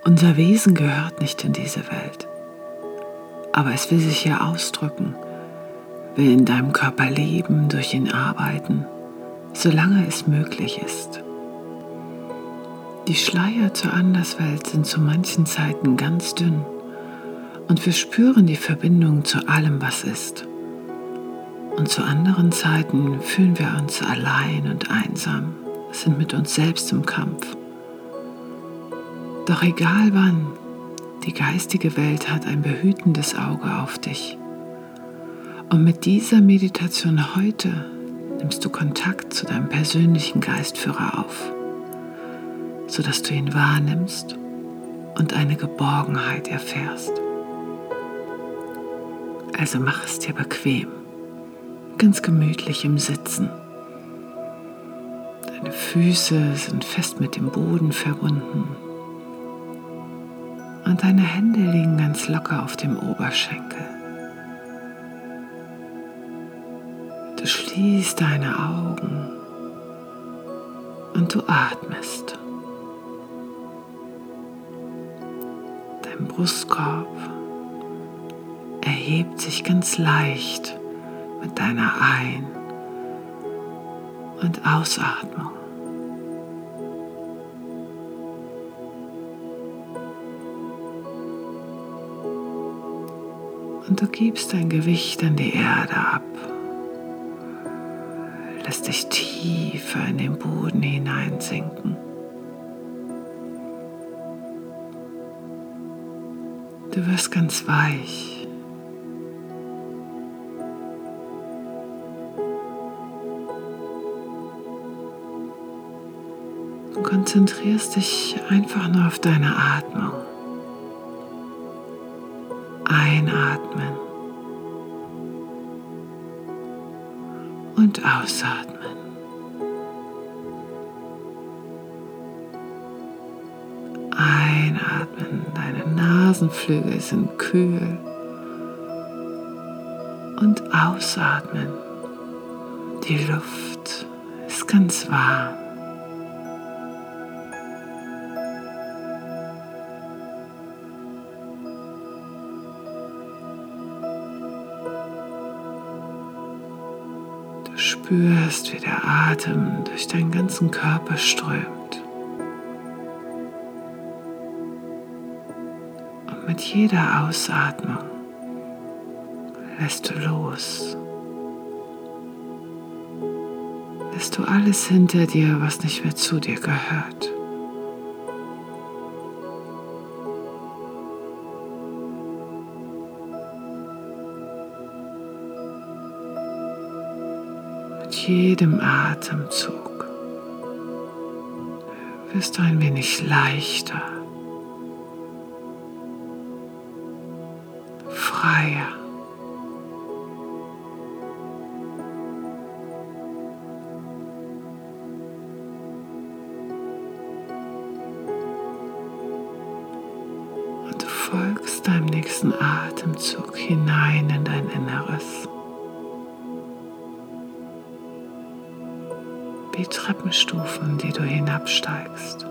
Unser Wesen gehört nicht in diese Welt, aber es will sich hier ausdrücken, will in deinem Körper leben, durch ihn arbeiten, solange es möglich ist. Die Schleier zur Anderswelt sind zu manchen Zeiten ganz dünn und wir spüren die Verbindung zu allem, was ist. Und zu anderen Zeiten fühlen wir uns allein und einsam, sind mit uns selbst im Kampf. Doch egal wann, die geistige Welt hat ein behütendes Auge auf dich. Und mit dieser Meditation heute nimmst du Kontakt zu deinem persönlichen Geistführer auf, sodass du ihn wahrnimmst und eine Geborgenheit erfährst. Also mach es dir bequem, ganz gemütlich im Sitzen. Deine Füße sind fest mit dem Boden verbunden und deine Hände liegen ganz locker auf dem Oberschenkel. Du schließt deine Augen und du atmest. Dein Brustkorb erhebt sich ganz leicht mit deiner Ein- und Ausatmung. Und du gibst dein Gewicht an die Erde ab, lässt dich tiefer in den Boden hineinsinken. Du wirst ganz weich. Du konzentrierst dich einfach nur auf deine Atmung. Einatmen und ausatmen. Einatmen, deine Nasenflügel sind kühl. Und ausatmen, die Luft ist ganz warm. Du spürst, wie der Atem durch deinen ganzen Körper strömt. Und mit jeder Ausatmung lässt du los. Lässt du alles hinter dir, was nicht mehr zu dir gehört. Mit jedem Atemzug wirst du ein wenig leichter, freier. Und du folgst deinem nächsten Atemzug hinein in dein Inneres. Wie Treppenstufen, die du hinabsteigst.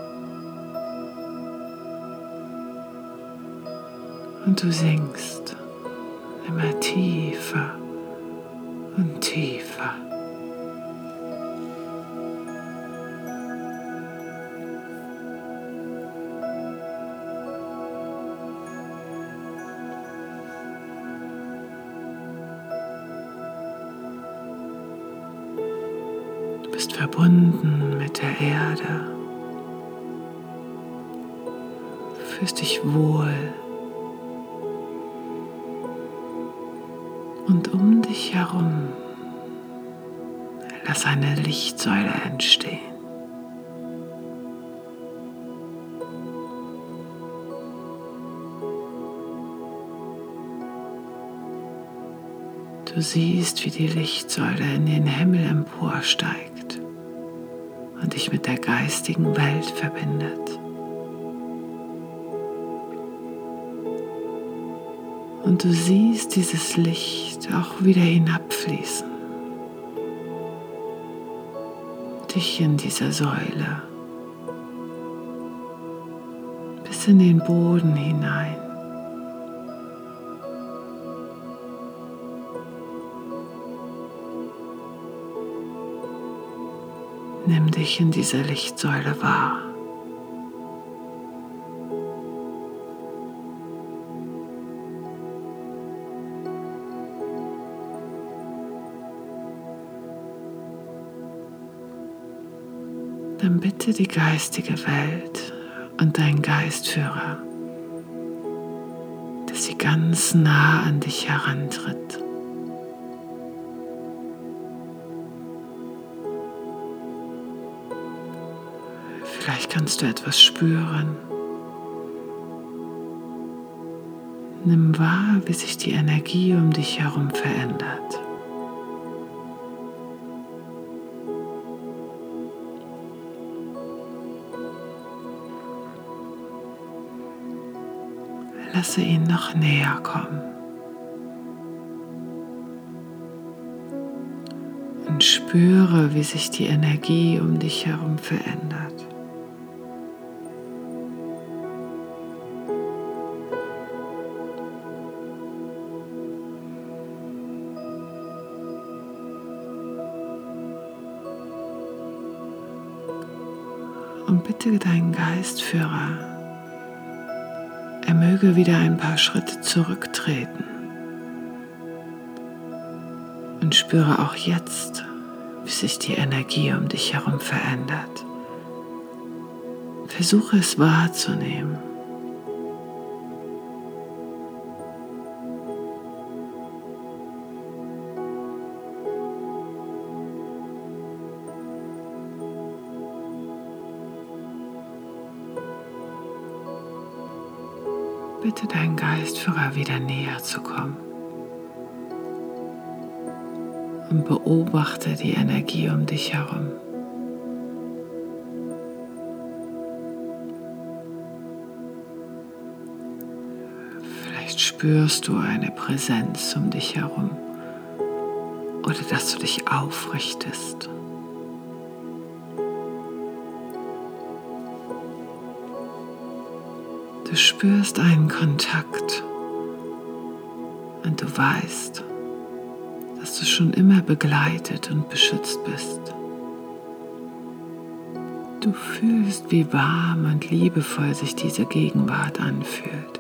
Und du sinkst immer tiefer und tiefer. Du bist verbunden mit der Erde, fühlst dich wohl und um dich herum lass eine Lichtsäule entstehen. Du siehst, wie die Lichtsäule in den Himmel emporsteigt und dich mit der geistigen Welt verbindet. Und du siehst dieses Licht auch wieder hinabfließen, dich in dieser Säule, bis bis in den Boden hinein. Nimm dich in dieser Lichtsäule wahr. Dann bitte die geistige Welt und dein Geistführer, dass sie ganz nah an dich herantritt. Vielleicht kannst du etwas spüren. Nimm wahr, wie sich die Energie um dich herum verändert. Lasse ihn noch näher kommen und spüre, wie sich die Energie um dich herum verändert. Und bitte deinen Geistführer, er möge wieder ein paar Schritte zurücktreten und spüre auch jetzt, wie sich die Energie um dich herum verändert. Versuche es wahrzunehmen. Bitte deinen Geistführer wieder näher zu kommen und beobachte die Energie um dich herum. Vielleicht spürst du eine Präsenz um dich herum oder dass du dich aufrichtest. Du spürst einen Kontakt und du weißt, dass du schon immer begleitet und beschützt bist. Du fühlst, wie warm und liebevoll sich diese Gegenwart anfühlt.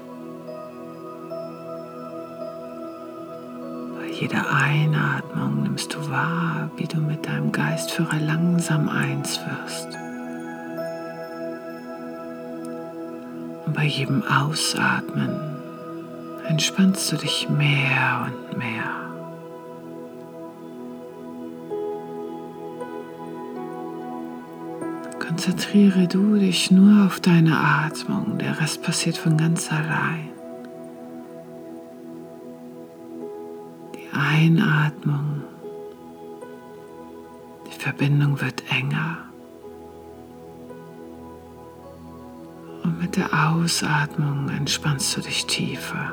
Bei jeder Einatmung nimmst du wahr, wie du mit deinem Geistführer langsam eins wirst. Und bei jedem Ausatmen entspannst du dich mehr und mehr. Konzentriere du dich nur auf deine Atmung, der Rest passiert von ganz allein. Die Einatmung, die Verbindung wird enger. Und mit der Ausatmung entspannst du dich tiefer.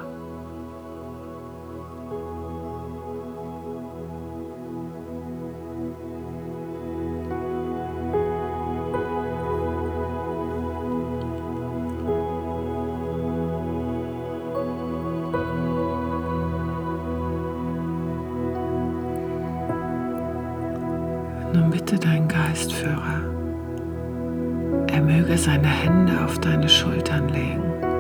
Nun bitte deinen Geistführer, er möge seine Hände auf deine Schultern legen.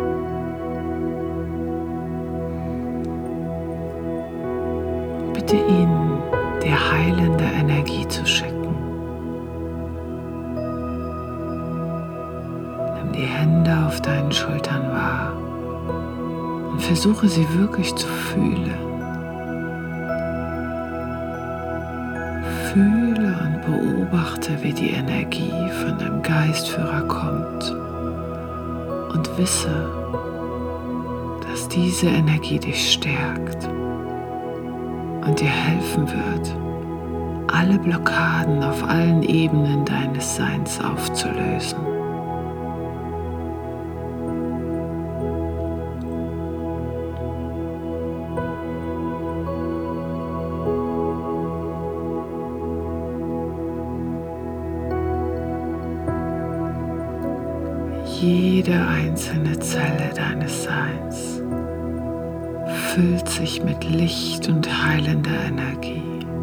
Bitte ihn, dir heilende Energie zu schicken. Nimm die Hände auf deinen Schultern wahr und versuche sie wirklich zu fühlen. Fühle und beobachte, wie die Energie von deinem Geistführer kommt und wisse, dass diese Energie dich stärkt und dir helfen wird, alle Blockaden auf allen Ebenen deines Seins aufzulösen. Jede einzelne Zelle deines Seins füllt sich mit Licht und heilender Energie.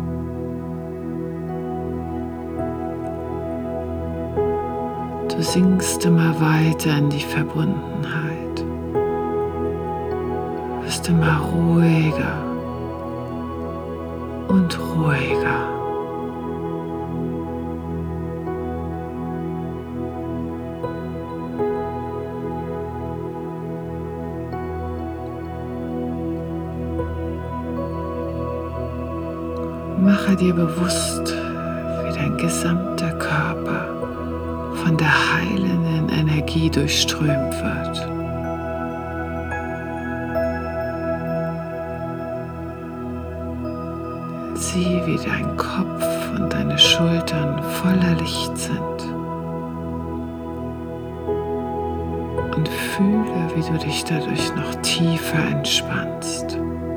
Du sinkst immer weiter in die Verbundenheit, wirst immer ruhiger und ruhiger. Mache dir bewusst, wie dein gesamter Körper von der heilenden Energie durchströmt wird. Sieh, wie dein Kopf und deine Schultern voller Licht sind. Und fühle, wie du dich dadurch noch tiefer entspannst.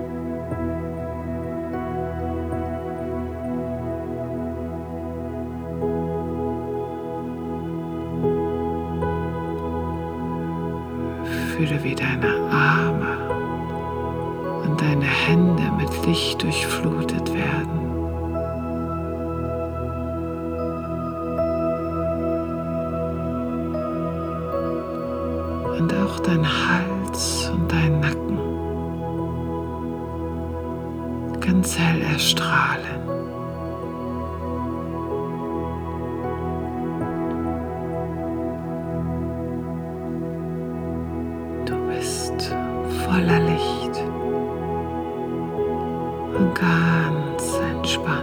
Fühle, wie deine Arme und deine Hände mit Licht durchflutet werden. Und auch dein Hals und dein Nacken ganz hell erstrahlen. Du bist voller Licht und ganz entspannt.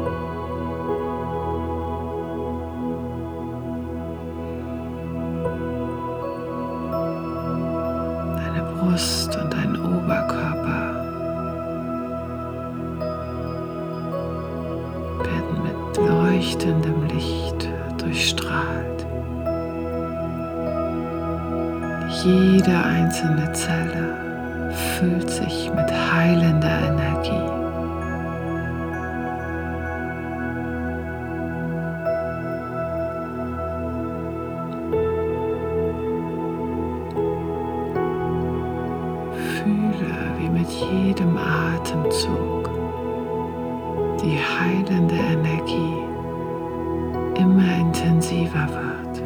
Deine Brust und dein Oberkörper werden mit leuchtendem Licht durchstrahlt. Jede einzelne Zelle füllt sich mit heilender Energie. Fühle, wie mit jedem Atemzug die heilende Energie immer intensiver wird.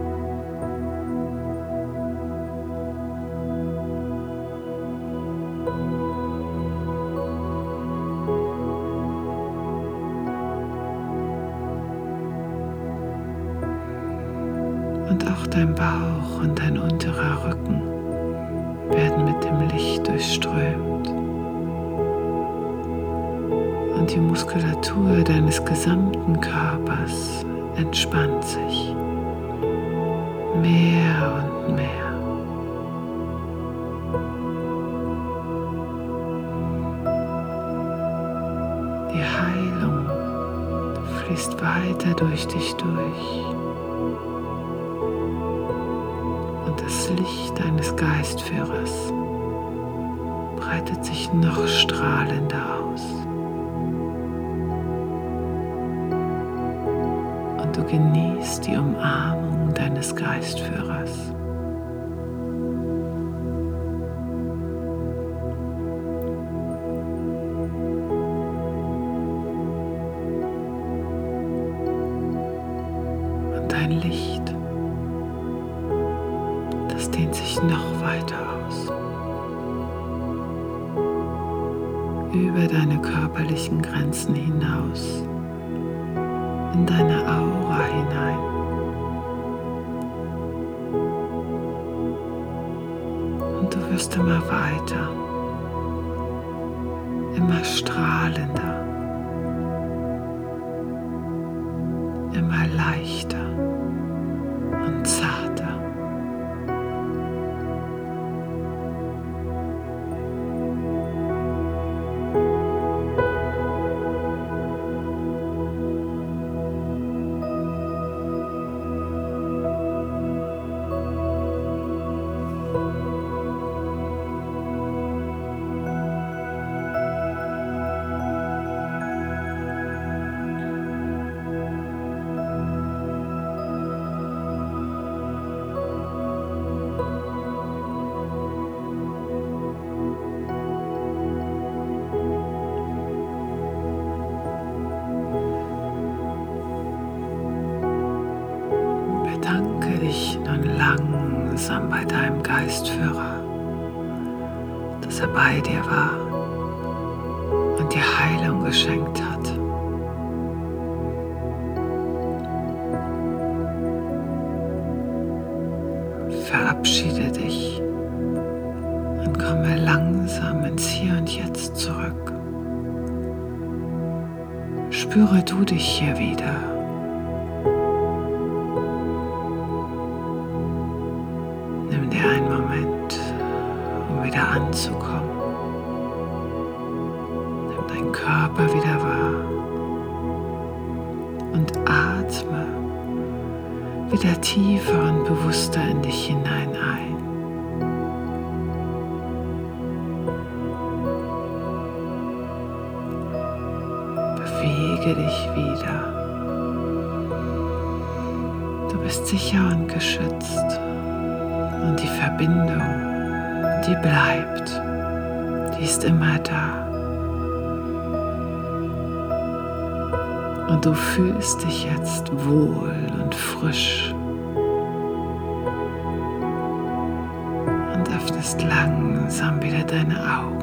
Und auch dein Bauch und dein unterer Rücken werden mit dem Licht durchströmt. Und die Muskulatur deines gesamten Körpers entspannt sich mehr und mehr. Die Heilung fließt weiter durch dich durch. Und das Licht deines Geistführers breitet sich noch strahlender aus. Und du genießt die Umarmung deines Geistführers. Und dein Licht, das dehnt sich noch weiter aus. Über deine körperlichen Grenzen hinaus, in deine Aura hinein. Und du wirst immer weiter, immer strahlender, immer leichter und zarter. langsam bei deinem Geistführer, dass er bei dir war und dir Heilung geschenkt hat. Verabschiede dich und komme langsam ins Hier und Jetzt zurück. Spüre du dich hier wieder. Nimm dir einen Moment, um wieder anzukommen. Nimm deinen Körper wieder wahr und atme wieder tiefer und bewusster in dich hinein ein. Bewege dich wieder. Du bist sicher und geschützt. Und die Verbindung, die bleibt. Die ist immer da. Und du fühlst dich jetzt wohl und frisch. Und öffnest langsam wieder deine Augen.